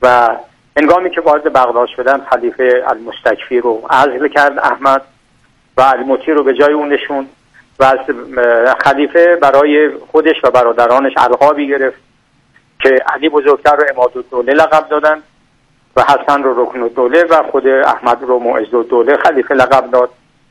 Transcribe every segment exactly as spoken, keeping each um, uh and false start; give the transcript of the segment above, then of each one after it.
و هنگامی که وارد بغداد شدن خلیفه المستکفی رو عزل کرد احمد و المطیع رو به جای اون نشوند و از خلیفه برای خودش و برادرانش القابی گرفت که علی بزرگتر رو عمادالدوله لقب دادن و حسن رو رکن الدوله و خود احمد رو معزالدوله خلیفه لقب داد.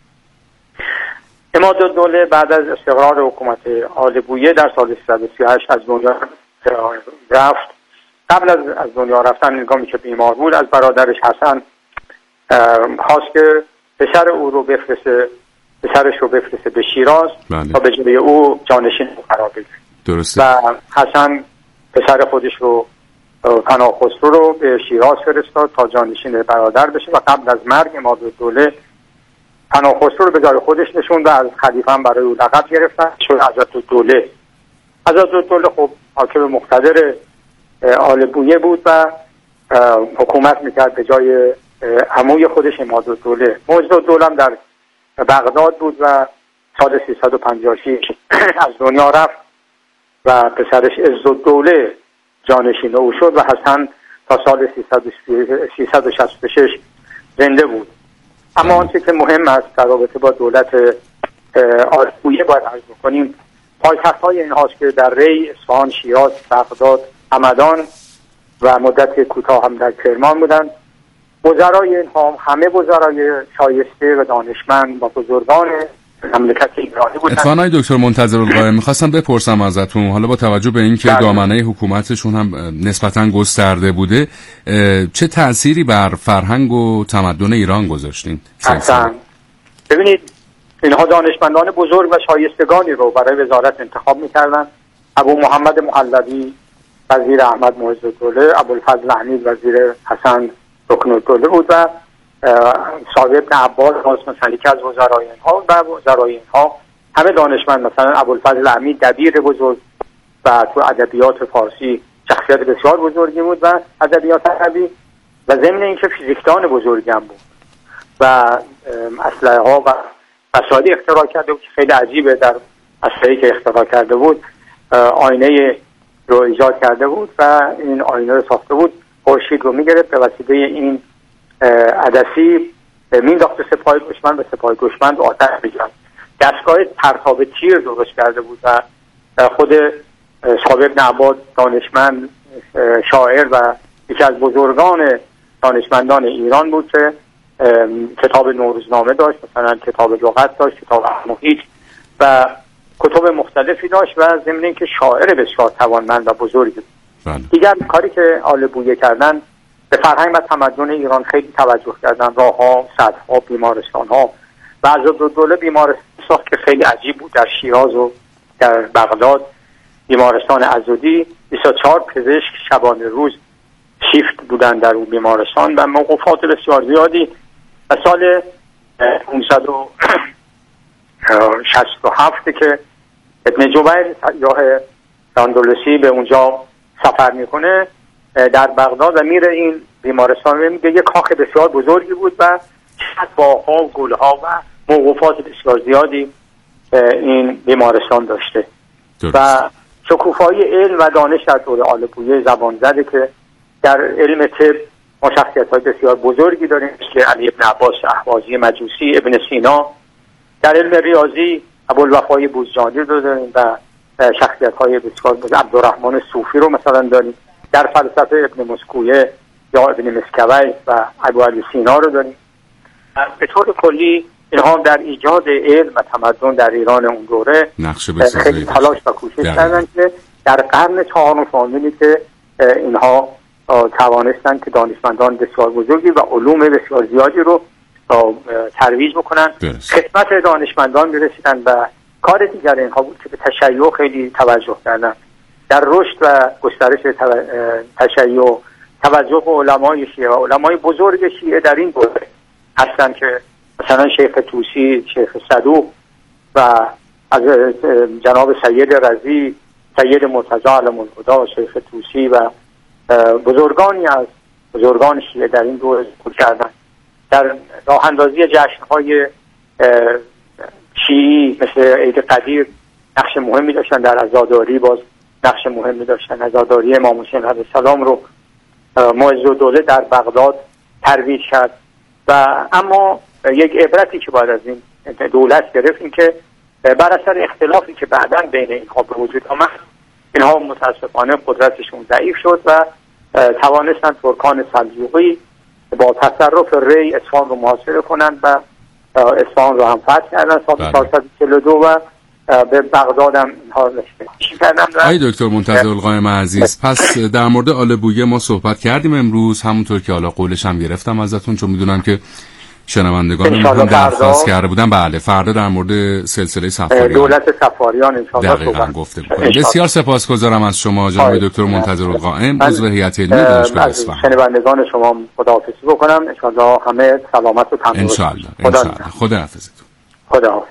عمادالدوله بعد از استقرار حکومت آل بویه در سال سیصد و سی و هشت از دنیا رفت. قبل از از دنیا رفتن هنگامی که بیمار بود از برادرش حسن خواست که پسر او رو بفرسته پسرش رو بفرسته به شیراز تا به جای او جانشین قرار بگیره. درسته. و حسن پسر خودش رو پناه خسرو رو به شیراز فرستاد تا جانشین برادر بشه و قبل از مرگ عمادالدوله پناه خسرو رو به جای خودش نشوند و از خلیفه هم برای او لقب گرفتن شد عزت‌الدوله. عزت‌الدوله خب حاکم مقتدر آل بویه بود و حکومت میکرد به جای عموی خودش عمادالدوله. معزالدوله هم در بغداد بود و سال سیصد و پنجاه و شش از دنیا رفت و پسرش عزالدوله جانشین او شد و حسن تا سال سیصد و شصت و شش زنده بود. اما آنچه که مهم است در رابطه با دولت آل بویه باید عرض بکنیم پایتخت‌های این هاست که در ری، اصفهان، شیراز، بغداد، همدان و مدت کوتاه هم در کرمان بودند. وزرای اینها همه وزرای شایسته و دانشمند و بزرگان مملکت ایرانی بودند. اتفاقاً آقای دکتر منتظرالقائم می‌خواستم بپرسم ازتون حالا با توجه به اینکه دامنه حکومتشون هم نسبتاً گسترده بوده چه تأثیری بر فرهنگ و تمدن ایران گذاشتین؟ اصلا ببینید اینها دانشمندان بزرگ و شایستگانی رو برای وزارت انتخاب می‌کردند. ابو محمد محلبی وزیر احمد معزالدوله، ابوالفضل حمید وزیر حسن رکن الدوله بود و صاحب ابن عباس مثلا یکی از وزرای اینها و وزرای اینها همه دانشمند، مثلا ابوالفضل حمید دبیر بزرگ و تو ادبیات فارسی شخصیت بسیار بزرگی بود و ادبیات عربی و ضمن اینکه فیزیکدان بزرگی هم بود و اسلحه ها و وسایلی اختراع کرده بود که خیلی عجیبه. در اسلحه‌ای که اختراع کرده بود آینه رو ایجاد کرده بود و این آینه رو ساخته بود خورشید رو میگرفت به وسیله این عدسی مینداخت به سپاه دشمن و سپاه دشمن آتش می‌زد. دستگاه پرتاب تیر درست کرده بود و خود صاحب ابن عباد دانشمند شاعر و یکی از بزرگان دانشمندان ایران بود که کتاب نوروزنامه داشت، مثلا کتاب لغت داشت، کتاب محیط و کتب مختلفی داشت و ضمن اینکه شاعر بسیار توانمند و بزرگی بود. دیگر کاری که آل بویه کردن به فرهنگ و تمدن ایران خیلی توجه کردن. راه‌ها، سدها، بیمارستان‌ها و عزالدوله بیمارستان ساخت که خیلی عجیب بود در شیراز و در بغداد. بیمارستان عزودی بیست و چهار پزشک شبانه روز شیفت بودن در اون بیمارستان و موقوفات بسیار زیادی. و سال پانصد و شصت و هفت که ابن جبیر سیاح اندلسی به اونجا سفر میکنه در بغداد و میره این بیمارستان میگه یک کاخ بسیار بزرگی بود و چند باغ‌ها و گل‌ها و موقوفات بسیار زیادی این بیمارستان داشته درست. و شکوفایی علم و دانش در دوره آل بویه زبان زده که در علم طب ما شخصیت‌های بسیار بزرگی داریم مثل علی ابن عباس اهوازی مجوسی، ابن سینا. در علم ریاضی ابوالوفای بوزجانی رو داریم و شخصیت‌های بسیار بزرگ عبدالرحمن صوفی رو مثلا داریم. در فلسفه ابن مسکویه یا ابن مسکوی و ابو علی سینا رو داریم. به طور کلی اینها در ایجاد علم و تمدن در ایران اون دوره خیلی تلاش و کوشش کردن که در قرن چهارم فهمیدن که اینها توانستن که دانشمندان بسیار بزرگی و علوم بسیار زیادی رو ترویج بکنن. خدمت دانشمندان میرسیدن و کار دیگر اینها بود که به تشیع خیلی توجه کردن. در رشد و گسترش تشیع توجه به علمای شیعه و علمای بزرگ شیعه در این دوره هستن که مثلا شیخ طوسی، شیخ صدوق و از جناب سید رضی، سید مرتضی علم الهدی، شیخ طوسی و بزرگانی از بزرگان شیعه در این دوره ذکر کردن. در راه اندازی جشن‌های شیعی مثل عید قدیر نقش مهمی داشتن. در عزاداری باز نقش مهمی داشتن. عزاداری امام حسین علیه السلام رو معزالدوله در بغداد ترویج کرد. و اما یک عبرتی که باید از این دولت گرفت این که بر اثر اختلافی که بعداً بین اینها به وجود آمد، اینها متاسفانه قدرتشون ضعیف شد و توانستن ترکان سلجوقی با تصرف ری اصفهان رو محاصره کنند و اصفهان رو هم فتح کردن سال چهارصد و چهل و دو و به بغداد هم اینها رسیدن کردن. آقای دکتر منتظر القائم عزیز، پس در مورد آل بویه ما صحبت کردیم امروز، همونطور که حالا قولش هم گرفتم ازتون، چون میدونم که شنوندگان هم درخواست کرده بودن. بله، فردا در مورد سلسله صفاریان دولت صفاریان ان شاء الله دقیقاً گفته بکنیم. بسیار سپاسگزارم از شما جناب دکتر منتظر القائم، عضو هیئت علمی دانشگاه اصفهان. شنوندگان شما خداحافظی بکنم، ان شاء الله همه سلامت و تندرست. ان شاء الله ان شاء الله. خدا حافظتون. خدا حافظ.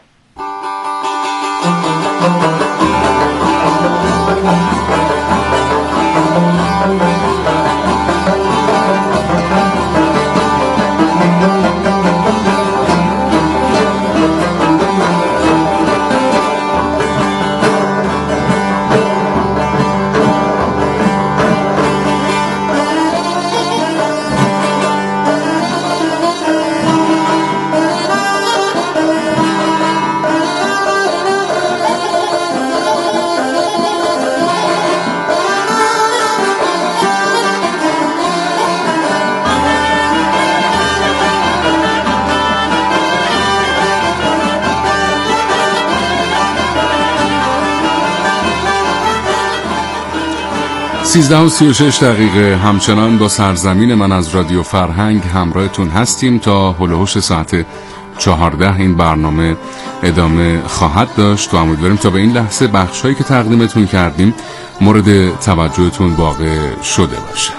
سیزده و سی و شش دقیقه همچنان با سرزمین من از رادیو فرهنگ همراهتون هستیم تا هلوهوش ساعت چهارده. این برنامه ادامه خواهد داشت و امیدواریم تا به این لحظه بخشایی که تقدیمتون کردیم مورد توجهتون واقع شده باشه.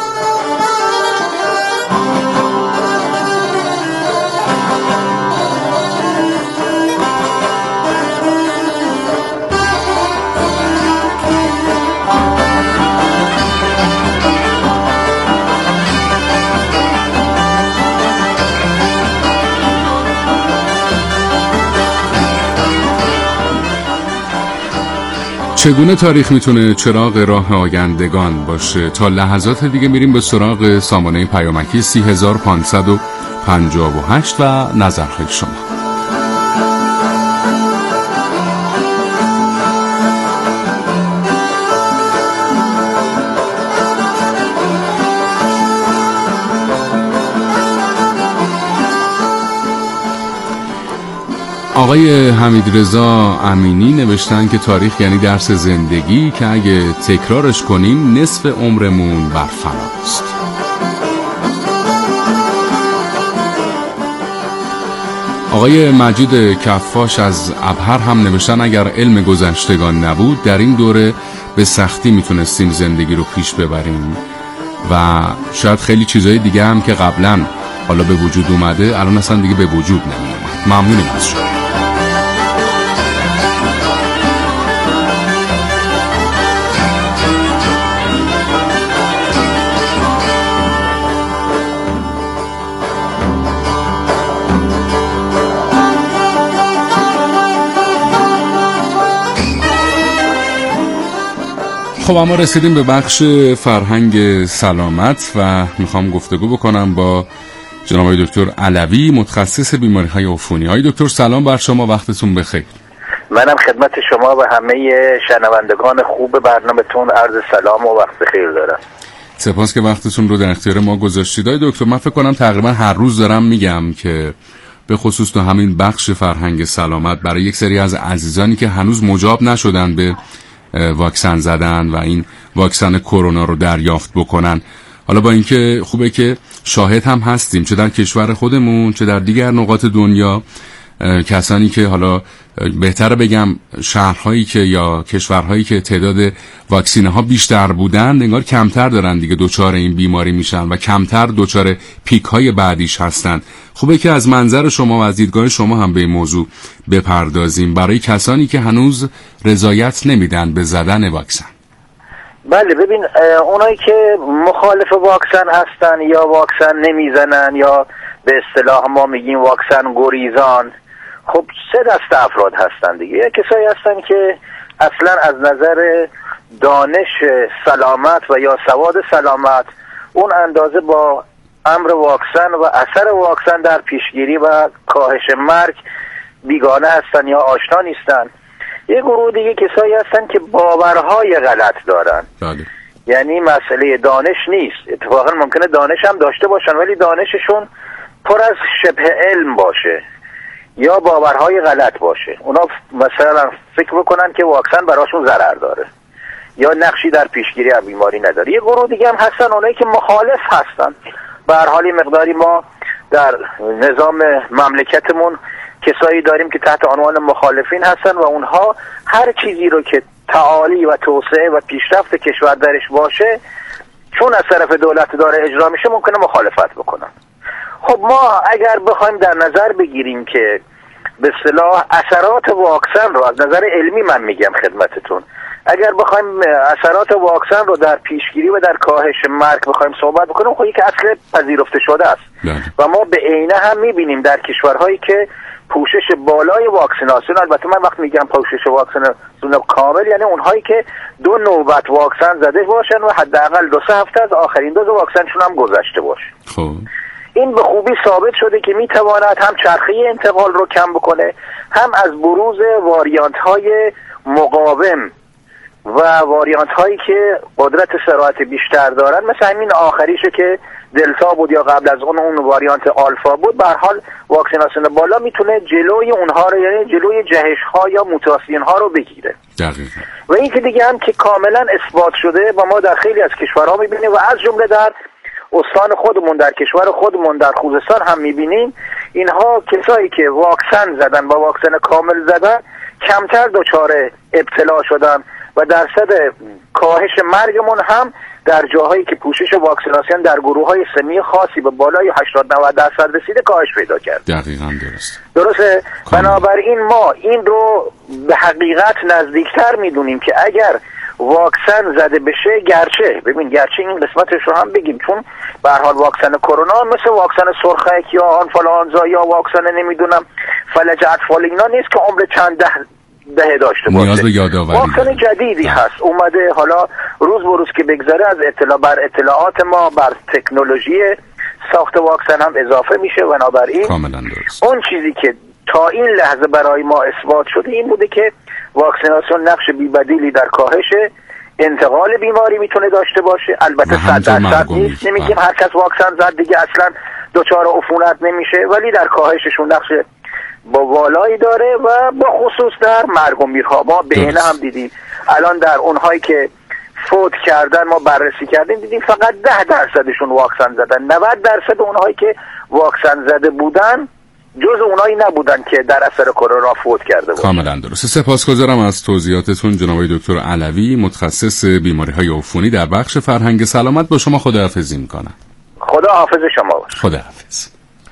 چگونه تاریخ میتونه چراغ راه آیندگان باشه؟ تا لحظات دیگه میریم به سراغ سامانه پیامکی سی هزار و پانصد و پنجاه و هشت و نظرهای شما. آقای حمیدرضا امینی نوشتن که تاریخ یعنی درس زندگی که اگه تکرارش کنیم نصف عمرمون بر فناست. آقای مجید کفاش از ابهر هم نوشتن اگر علم گذشتگان نبود در این دوره به سختی میتونستیم زندگی رو پیش ببریم و شاید خیلی چیزهای دیگه هم که قبلا حالا به وجود اومده الان اصلا دیگه به وجود نمیاد. ممنونیم از شما. خب اما رسیدیم به بخش فرهنگ سلامت و میخوام گفتگو بکنم با جناب دکتر علوی، متخصص بیماری‌های عفونی. های دکتر سلام بر شما، وقتتون بخیر. منم خدمت شما و همه شنوندگان خوب برنامه‌تون عرض سلام و وقت بخیر دارم. سپاس که وقتتون رو در اختیار ما گذاشتید. های دکتر من فکر کنم تقریبا هر روز دارم میگم که به خصوص تو همین بخش فرهنگ سلامت برای یک سری از عزیزانی که هنوز مجاب نشدن به واکسن زدن و این واکسن کرونا رو دریافت بکنن، حالا با اینکه خوبه که شاهد هم هستیم چه در کشور خودمون چه در دیگر نقاط دنیا کسانی که حالا بهتره بگم شهرهایی که یا کشورهایی که تعداد واکسینه ها بیشتر بودن انگار کمتر دارن دیگه دوچار این بیماری میشن و کمتر دوچار پیک های بعدیش هستن. خوبه که از منظر شما و از دیدگاه شما هم به این موضوع بپردازیم برای کسانی که هنوز رضایت نمیدن به زدن واکسن. بله ببین، اونایی که مخالف واکسن هستن یا واکسن نمیزنن یا به اصطلاح ما میگیم واکسن گریزان، خب سه دسته افراد هستن دیگه. یا کسایی هستن که اصلا از نظر دانش سلامت و یا سواد سلامت اون اندازه با امر واکسن و اثر واکسن در پیشگیری و کاهش مرگ بیگانه هستن یا آشنا نیستن. یه گروه دیگه کسایی هستن که باورهای غلط دارن. بله. یعنی مسئله دانش نیست، اتفاقا ممکنه دانش هم داشته باشن ولی دانششون پر از شبه علم باشه یا باورهای غلط باشه. اونا مثلا فکر بکنن که واکسن براشون ضرر داره یا نقشی در پیشگیری از بیماری نداره. یه گروه دیگه هم هستن اونایی که مخالف هستن. به هر حال مقداری ما در نظام مملکتمون کسایی داریم که تحت عنوان مخالفین هستن و اونها هر چیزی رو که تعالی و توسعه و پیشرفت کشور درش باشه چون از طرف دولت داره اجرا میشه ممکنه مخالفت بکنن. خب ما اگر بخوایم در نظر بگیریم که به اصطلاح اثرات واکسن رو از نظر علمی من میگم خدمتتون، اگر بخوایم اثرات واکسن رو در پیشگیری و در کاهش مرگ بخوایم صحبت بکنیم، خب یک اصل پذیرفته شده است و ما به عینه هم میبینیم در کشورهایی که پوشش بالای واکسیناسیون، البته من وقت میگم پوشش واکسیناسیون کامل یعنی اونهایی که دو نوبت واکسن زده باشن و حداقل دو سه هفته از آخرین دوز واکسنشون هم گذشته باشه. خب این به خوبی ثابت شده که میتواند هم چرخه انتقال رو کم بکنه، هم از بروز واریانت های مقاوم و واریانت هایی که قدرت سرایت بیشتر دارن، مثل همین آخریشه که دلتا بود یا قبل از اون اون واریانت آلفا بود. به هر حال واکسیناسیون بالا میتونه جلوی اونها رو، یعنی جلوی جهش ها یا موتاسیون ها رو بگیره. دقیقاً. و این که دیگه هم که کاملا اثبات شده و ما در خیلی از کشورها میبینیم و از جمله در استان خودمون در کشور خودمون در خوزستان هم میبینیم، اینها کسایی که واکسن زدن با واکسن کامل زدن کمتر دچار ابتلا شدن و درصد کاهش مرگمون هم در جاهایی که پوشش واکسیناسیون در گروه‌های سنی خاصی به بالای هشتاد نود درصد رسیده کاهش پیدا کرد. دقیقاً درست. درسته. بنابراین ما این رو به حقیقت نزدیکتر میدونیم که اگر واکسن زده بشه، گرچه ببین گرچه این قسمتش رو هم بگیم، چون به هر حال واکسن کرونا مثل واکسن سرخک یا آنفولانزا یا واکسن نمیدونم فلج اطفال اینا نیست که عمر چند ده دهه داشته باشه. نیاز به یادآوری واکسن جدیدی هست اومده، حالا روز به روز که بگذره از اطلاع بر اطلاعات ما بر تکنولوژی ساخت واکسن هم اضافه میشه. بنابراین کاملا درست. اون چیزی که تا این لحظه برای ما اثبات شده این بوده که واکسیناسیون نقش بی‌بدیلی در کاهش انتقال بیماری میتونه داشته باشه. البته صد درصد نیست، نمیگیم هر کس واکسن زد دیگه اصلا دچار عفونت نمیشه، ولی در کاهششون نقش با والایی داره و با خصوص در مرگ و میرها. ما به اینه هم دیدیم الان در اونهایی که فوت کردن ما بررسی کردیم دیدیم فقط ده درصدشون واکسن زدن، نود درصد اونهایی که واکسن زده بودن جز اونایی نبودن که در اثر کرونا فوت کرده بودن. کاملا درسته. سپاسگزارم از توضیحاتتون جناب دکتر علوی، متخصص بیماری‌های عفونی در بخش فرهنگ سلامت. با شما خداحافظی میکنم. خدا حافظ شما باشه. خداحافظ.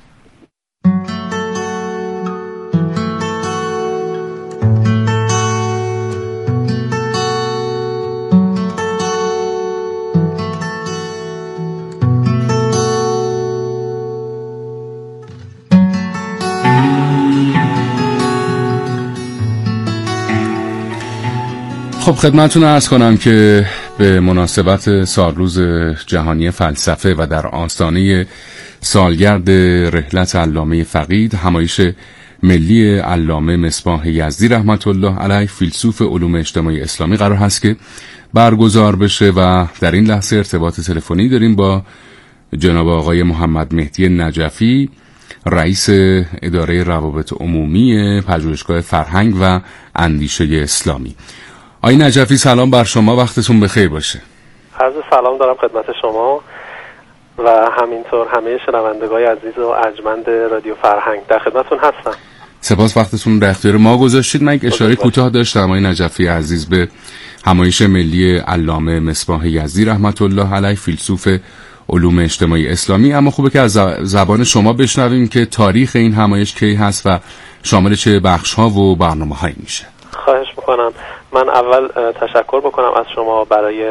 خب خدمتتون عرض کنم که به مناسبت سالروز جهانی فلسفه و در آستانه سالگرد رحلت علامه فقید، همایش ملی علامه مصباح یزدی رحمت الله علیه فیلسوف علوم اجتماعی اسلامی قرار هست که برگزار بشه و در این لحظه ارتباط تلفنی داریم با جناب آقای محمد مهدی نجفی، رئیس اداره روابط عمومی پژوهشگاه فرهنگ و اندیشه اسلامی. آقای نجفی سلام بر شما، وقتتون بخیر باشه. عرض سلام دارم خدمت شما و همینطور همه شنوندگان عزیز و ارجمند رادیو فرهنگ، در خدمتتون هستم. سپاس وقتتون در اختیار ما گذاشتید. من یک اشاره کوتاه داشتم آقای نجفی عزیز به همایش ملی علامه مصباح یزدی رحمت الله علیه فیلسوف علوم اجتماعی اسلامی، اما خوبه که از زبان شما بشنویم که تاریخ این همایش کی هست و شامل چه بخش‌ها و برنامه‌هایی میشه. خواهش میکنم. من اول تشکر بکنم از شما برای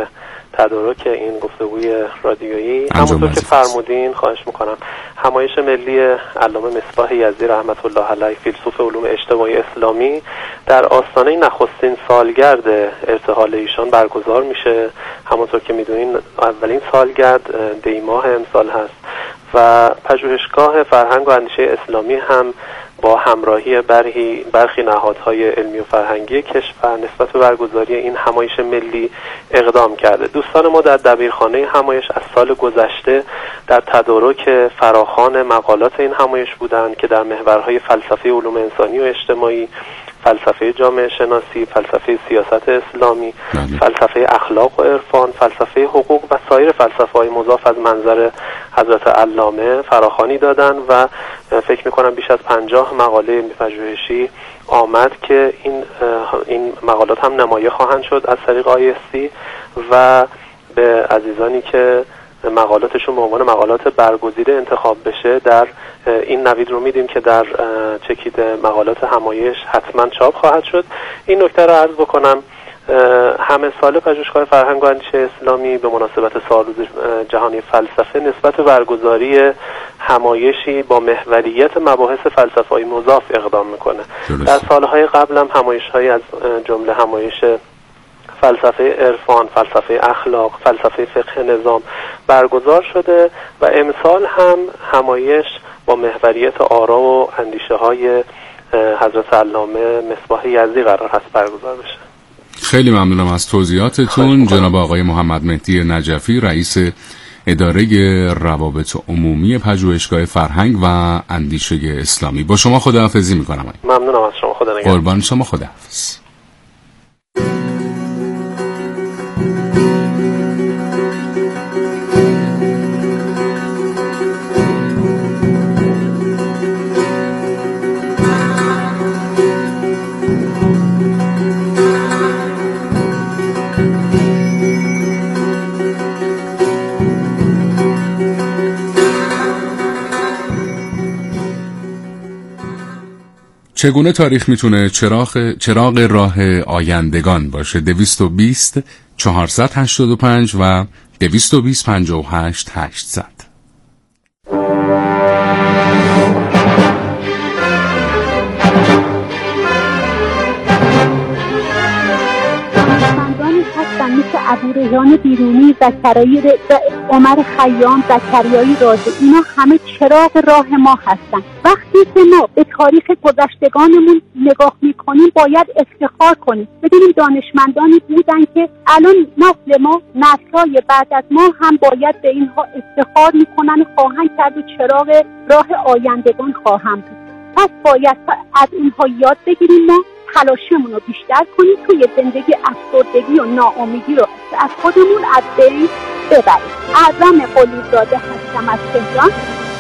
تدارک این گفتگوی رادیویی. همونطور که فرمودین خواهش میکنم، همایش ملی علامه مصباح یزدی رحمت الله علیه، فیلسوف علوم اجتماعی اسلامی، در آستانه نخستین سالگرد ارتحال ایشان برگزار میشه. همونطور که میدونین اولین سالگرد دی ماه امسال هست و پژوهشگاه فرهنگ و اندیشه اسلامی هم با همراهی برخی برخی نهادهای علمی و فرهنگی کشور نسبت به برگزاری این همایش ملی اقدام کرده. دوستان ما در دبیرخانه همایش از سال گذشته در تدارک فراخوان مقالات این همایش بودند که در محورهای فلسفه علوم انسانی و اجتماعی، فلسفه جامعه شناسی، فلسفه سیاست اسلامی، بله. فلسفه اخلاق و عرفان، فلسفه حقوق و سایر فلسفه‌های مضاف از منظر حضرت علامه فراخوانی دادند و فکر می‌کنم بیش از پنجاه مقاله پژوهشی آمد که این این مقالات هم نمایه خواهند شد از طریق آی اس سی و به عزیزانی که مقالاتشون به عنوان مقالات برگزیده انتخاب بشه در این نوید رو میدیم که در چکید مقالات همایش حتما چاپ خواهد شد. این نکته رو عرض بکنم، همه سال پژوهشگاه فرهنگ و اندیشه اسلامی به مناسبت سالروز جهانی فلسفه نسبت به برگزاری همایشی با محوریت مباحث فلسفه‌های مضاف اقدام میکنه. در سالهای قبل هم همایش‌هایی از جمله همایش فلسفه عرفان، فلسفه اخلاق، فلسفه فقه نظام برگزار شده و امسال هم همایش با محوریت آرا و اندیشه های حضرت علامه مصباح یزدی قرار هست برگزار بشه. خیلی ممنونم از توضیحاتتون جناب آقای محمد مهدی نجفی، رئیس اداره روابط عمومی پژوهشگاه فرهنگ و اندیشه اسلامی. با شما خداحافظی میکنم. ممنونم از شما، خدا نگهدار. قربان شما، خداحافظ. چگونه تاریخ میتونه چراغ چراغ راه آیندگان باشه؟ دویست و بیست چهارصد هشتاد و پنج و دویست و بیست پنجاه و هشت هشتصد. مثل ابوریحان بیرونی، زکرایی و عمر خیام، زکریای رازی، اینا همه چراغ راه ما هستن. وقتی که ما به تاریخ گذشتگانمون نگاه میکنیم باید افتخار کنیم، ببینیم دانشمندانی بودن که الان نسل ما، نسل‌های بعد از ما هم باید به اینها افتخار میکنن، خواهند کرد و چراغ راه آیندگان خواهند بود. پس باید از اینها یاد بگیریم، ما تلاشمون رو بیشتر کنیم توی زندگی افسردگی و ناامیدی رو از خودمون از بین ببریم. اعظم قلیزاده هستم از تهران.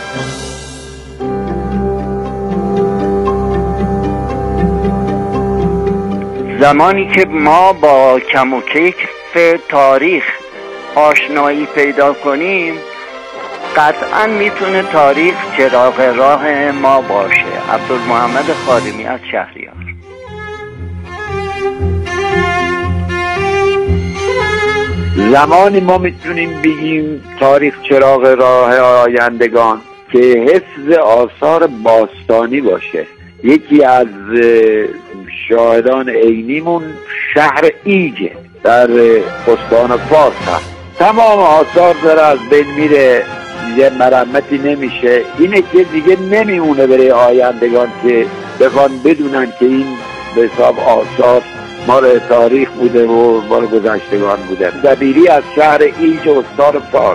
زمانی که ما با کم و کیف تاریخ آشنایی پیدا کنیم قطعا میتونه تاریخ چراغ راه ما باشه. عبدالمحمد خادمی از شهریار. زمانی ما میتونیم بگیم تاریخ چراغ راه آیندگان که حفظ آثار باستانی باشه. یکی از شاهدان عینیمون شهر ایجه در استان فارس هست. تمام آثار داره از بین میره، دیگه مرمتی نمیشه. اینه که دیگه نمیمونه برای آیندگان که بخوان بدونن که این به حساب آثار مال تاریخ بوده و مال گذشتگان بوده. دبیری از شهر ایج استان فارس.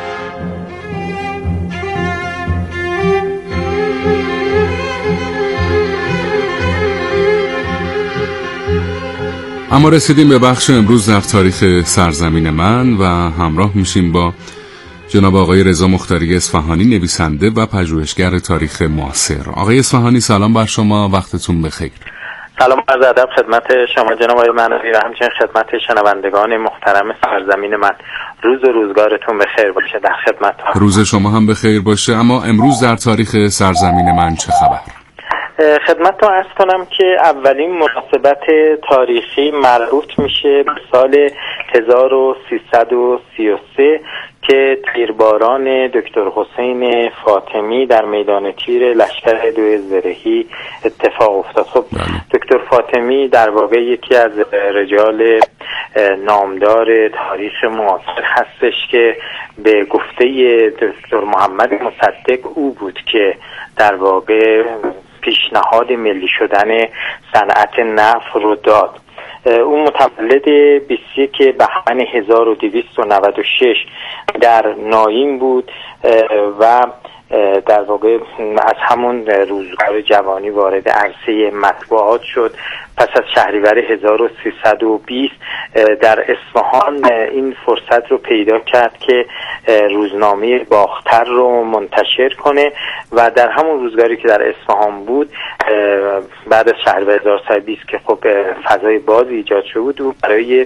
اما رسیدیم به بخش امروز در تاریخ سرزمین من و همراه میشیم با جناب آقای رضا مختاری اصفهانی، نویسنده و پژوهشگر تاریخ معاصر. آقای اصفهانی سلام بر شما، وقتتون بخیر. سلام عرض ادب خدمت شما جناب آقای منوی و همچنین خدمت شنوندگان محترم سرزمین من. روز و روزگارتون بخیر باشه. در خدمت ها. روز شما هم بخیر باشه. اما امروز در تاریخ سرزمین من چه خبر؟ خدمت رو عرض کنم که اولین مناسبت تاریخی مربوط میشه به سال هزار و سیصد و سی و سه که تیرباران دکتر حسین فاطمی در میدان تیر لشکر دو زرهی اتفاق افتاد. خب دکتر فاطمی در واقع یکی از رجال نامدار تاریخ معاصر هستش که به گفته دکتر محمد مصدق او بود که در واقع پیشنهاد ملی شدن صنعت نفت رو داد. اون متولد بیست و یک بهمن هزار و دویست و نود و شش در ناین بود و در واقع از همون روزگار جوانی وارد عرصه مطبوعات شد. پس از شهریور هزار و سیصد و بیست در اصفهان این فرصت رو پیدا کرد که روزنامه باختر رو منتشر کنه و در همون روزگاری که در اصفهان بود بعد از شهریور هزار و سیصد و بیست که خب فضای باز ایجاد شده بود و برای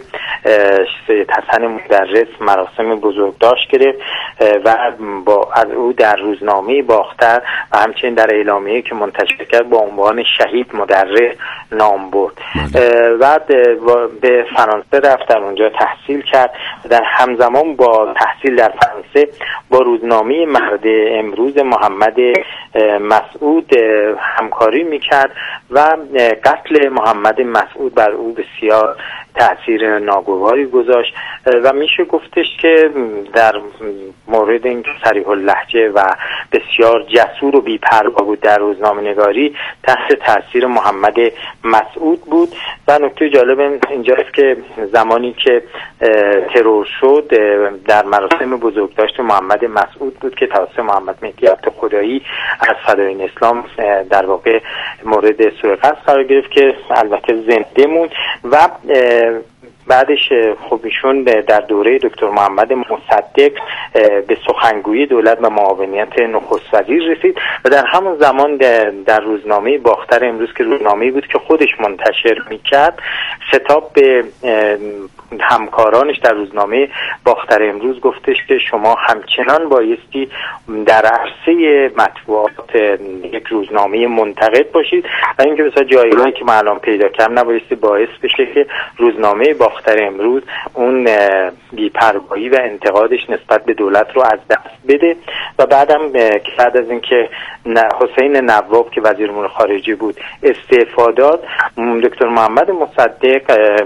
حسن مدرس مراسم بزرگداشت گرفت و با از او در روزنامه باختر و همچنین در اعلامیه‌ای که منتشر کرد با عنوان شهید مدرس نام برد. بعد به فرانسه رفت، در اونجا تحصیل کرد و در همزمان با تحصیل در فرانسه با روزنامه مرد امروز محمد مسعود همکاری میکرد و قتل محمد مسعود بر او بسیار تأثیر ناگواری گذاشت و میشه گفتش که در مورد اینکه صریح اللهجه و بسیار جسور و بی‌پروا بود در روزنامه‌نگاری تحت تأثیر محمد مسعود بود. و نکته جالب اینجاست که زمانی که ترور شد در مراسم بزرگداشت محمد مسعود بود که توسط محمد مهدی عبدخدایی از فدایین اسلام در واقع مورد سوء قصد قرار گرفت که البته زنده موند و بعدش خب ایشون در دوره دکتر محمد مصدق به سخنگوی دولت و معاونیت نخست وزیر رسید و در همون زمان در روزنامه باختر امروز که روزنامه‌ای بود که خودش منتشر میکرد خطاب به همکارانش در روزنامه باختر امروز گفتش که شما همچنان بایستی در عرصه مطبوعات یک روزنامه منتقد باشید و اینکه مثلا جایگاهی که من الان پیدا کردم نبایستی باعث بشه که روزنامه باختر امروز اون بی‌پروایی و انتقادش نسبت به دولت رو از دست بده. و بعدم بعد از اینکه حسین نواب که وزیر امور خارجه بود استعفا داد، دکتر محمد مصدق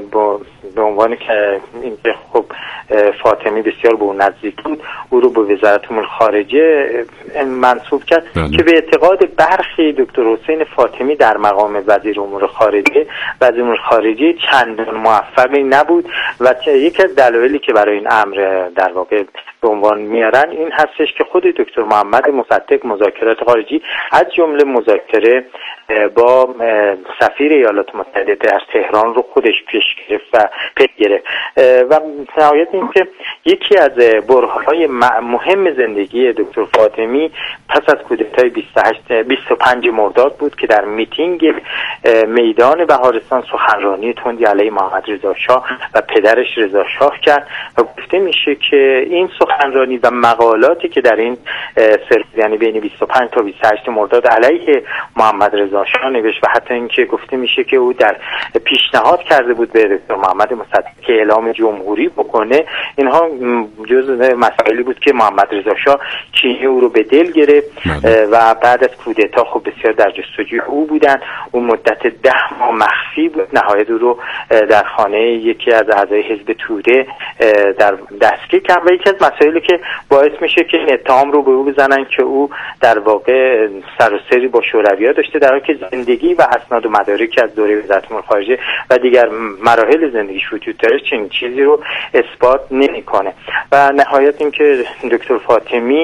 به عنوان که اینکه خب فاطمی بسیار به اون نزدیک بود او رو به وزارت امور خارجه منصوب کرد بله. که به اعتقاد برخی دکتر حسین فاطمی در مقام وزیر امور خارجه وزیر امور خارجه چندان موفقی نبود و یکی از دلایلی که برای این امر در واقع به عنوان میارن این هستش که خود دکتر محمد مصدق مذاکرات خارجی از جمله مذاکره با سفیر ایالات متحده در تهران رو خودش پیش گرفت و پیش گرفت و نهایت این که یکی از برهه‌های مهم زندگی دکتر فاطمی پس از کودتای بیست و پنج مرداد بود که در میتینگ میدان بهارستان سخنرانی تندی علیه محمد رضا شاه و پدرش رضا شاه کرد و گفته میشه که این سخنرانی و مقالاتی که در این سر یعنی بین بیست و پنج تا بیست و هشت مرداد علیه محمد رضا شاه نوشت و حتی اینکه گفته میشه که او در پیشنهاد کرده بود به دکتر محمد مصدق که اعلام جمهوری بکنه. اینها جزء مسائلی بود که محمد رضا شاه کینه او رو به دل گرفت و بعد از کودتا خب بسیار در جستجوی او بودن. اون مدت ده ماه مخفی بود، نهایت او رو در خانه یکی از اعضای حزب توده در دستگیر کرد و یکی از مسائلی که باعث میشه که اتهام رو به او بزنن که او در واقع سر و سری با شوروی‌ها داشته، در حالی که زندگی و اسناد و مدارکی از دوره وزارت امور خارجه و دیگر مراحل زندگیش وجود داره چنین چیزی رو اثبات نمی‌کنه. و نهایت اینکه دکتر فاطمی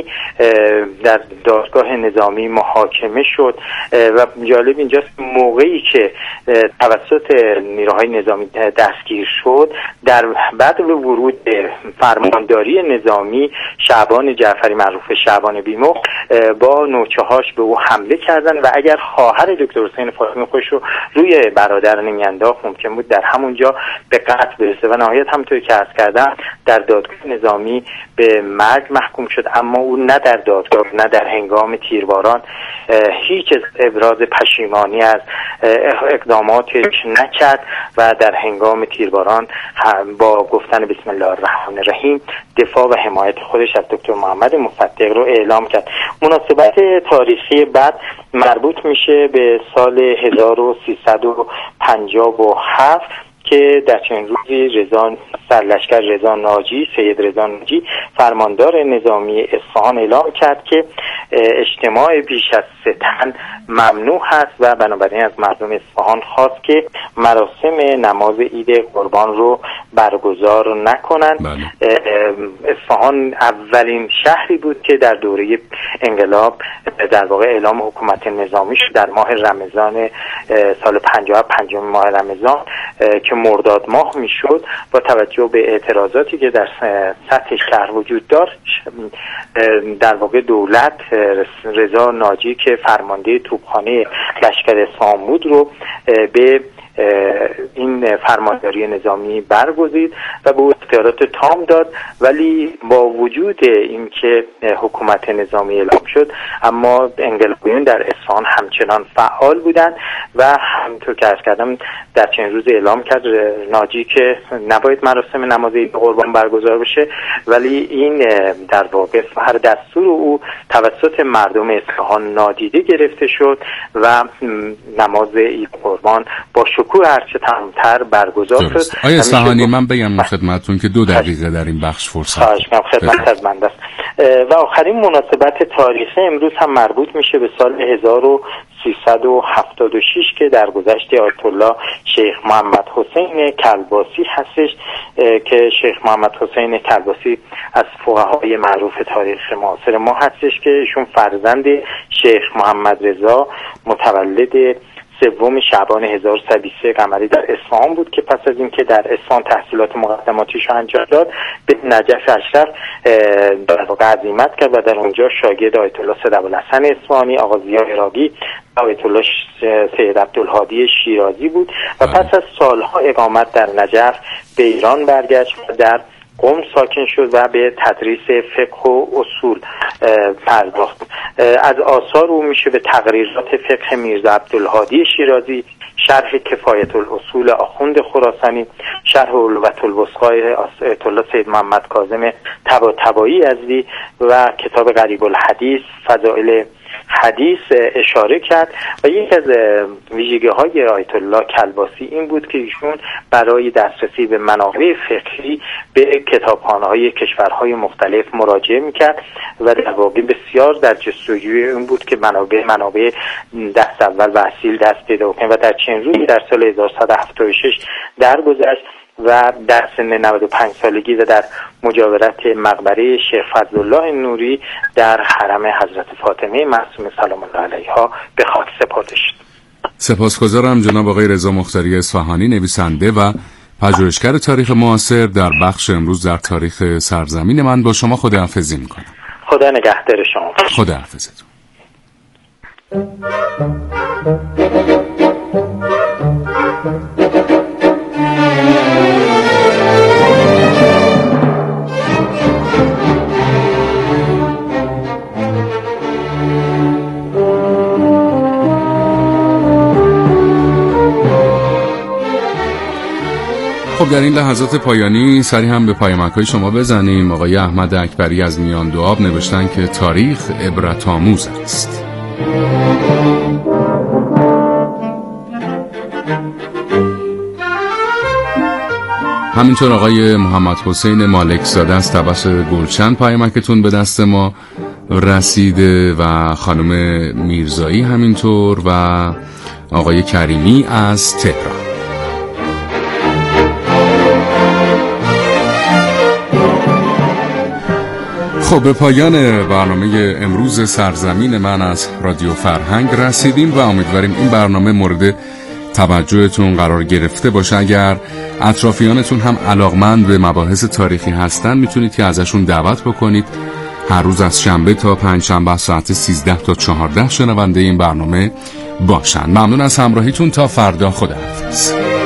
در دادگاه نظامی محاکمه شد و جالب اینجاست موقعی که توسط نیروهای نظامی دستگیر شد در بعد به ورود فرمانداری نظامی شعبان جعفری معروف شعبان بیمو با نوچه‌هاش به او حمله کردن و اگر خواهر دکتر حسین فاطمی خودش رو روی برادر نمی‌انداخت ممکن بود در همونجا به قتل برسه و نهایت همونطور که عرض کردم در دادگاه نظامی به مرگ محکوم شد، اما او نه در دادگاه نه در هنگام تیرباران هیچ ابراز پشیمانی از اقداماتش نکرد و در هنگام تیرباران با گفتن بسم الله الرحمن الرحیم دفاع و حمایت خودش از دکتر محمد مصدق رو اعلام کرد. مناسبت تاریخی بعد مربوط میشه به سال هزار و سیصد و پنجاه و هفت که در چنین روزی رضا سرلشکر رضا ناجی سید رضا ناجی فرماندار نظامی اصفهان اعلام کرد که اجتماع بیش از سه تن ممنوع هست و بنابراین از مردم اصفهان خواست که مراسم نماز عید قربان رو برگزار نکنند. اصفهان اولین شهری بود که در دوره انقلاب در واقع اعلام حکومت نظامی شد در ماه رمضان سال پنجاه پنجم ماه رمضان که مرداد ماه میشد. با توجه به اعتراضاتی که در سطح شهر وجود داشت در واقع دولت رضا ناجی که فرمانده توپخانه لشکر اصفهان بود رو به این فرمانداری نظامی برگزید و به او اختیارات تام داد، ولی با وجود اینکه حکومت نظامی اعلام شد اما انقلابیون در اصفهان همچنان فعال بودند و همونطور که عرض کردم در چند روز اعلام کرد ناجی که نباید مراسم نماز عید قربان برگزار بشه، ولی این در واقع هر دستور او توسط مردم اصفهان نادیده گرفته شد و نماز عید قربان با شکوه هرچه تمام‌تر برگزار شد. آیا اصفهانی من بگم خدمتتون که دو دقیقه در این بخش فرصت خواهش می‌کنم خدمت از بنده است. و آخرین مناسبت تاریخی امروز هم مربوط میشه به سال هزار و سیصد و هفتاد و شش که در گذشت آیت الله شیخ محمد حسین کلباسی هستش که شیخ محمد حسین کلباسی از فقهای معروف تاریخ معاصر ما هستش که ایشون فرزند شیخ محمد رضا متولد سوم شعبان هزار و صد و بیست و سه قمری در اصفهان بود که پس از اینکه در اصفهان تحصیلات مقدماتیش انجام داد به نجف اشرف در واقع عزیمت کرد و در اونجا شاگرد آیت الله سید ابوالحسن اصفهانی، آقا ضیا عراقی، آیت الله سید عبدالهادی شیرازی بود و پس از سالها اقامت در نجف به ایران برگشت و در قم ساکن شد و به تدریس فقه و اصول پرداخت. از آثار او میشه به تقریرات فقه میرزا عبدالهادی شیرازی، شرح کفایت الاصول آخوند خراسانی، شرح علوة الوثقی آیت الله سید محمد کاظم طباطبایی یزدی و کتاب غریب الحدیث فضائل حدیث اشاره کرد. و یک از ویژگی های آیت الله کلباسی این بود که ایشون برای دسترسی به منابع فقهی به کتابخانه های کشورهای مختلف مراجعه میکرد و در واقع بسیار در جستجوی این بود که منابع منابع دست اول و اصیل دست پیدا کنه و در چند روزی در سال هزار و صد و هفتاد و شش درگذشت و در سن نود و پنج سالگی و در مجاورت مقبره شیخ فضلالله نوری در حرم حضرت فاطمه معصومه سلام الله علیها به خاک سپرده شد. سپاسگزارم جناب آقای رضا مختاری اصفهانی، نویسنده و پژوهشگر تاریخ معاصر در بخش امروز در تاریخ سرزمین من. با شما خداحافظی میکنم. خدا نگهدار شما. خداحافظتون. خب در این لحظات پایانی سری هم به پیامک‌های شما بزنیم. آقای احمد اکبری از میان دو آب نوشتن که تاریخ عبرت آموز است. همینطور آقای محمد حسین مالک زاده از طبس گلچند پیامکتون به دست ما رسیده و خانم میرزایی همینطور و آقای کریمی از تهران. خب به پایان برنامه امروز سرزمین من از رادیو فرهنگ رسیدیم و امیدواریم این برنامه مورد توجهتون قرار گرفته باشه. اگر اطرافیانتون هم علاقمند به مباحث تاریخی هستن میتونید که ازشون دعوت بکنید هر روز از شنبه تا پنج شنبه ساعت سیزده تا چهارده شنونده این برنامه باشن. ممنون از همراهیتون. تا فردا، خداحافظ.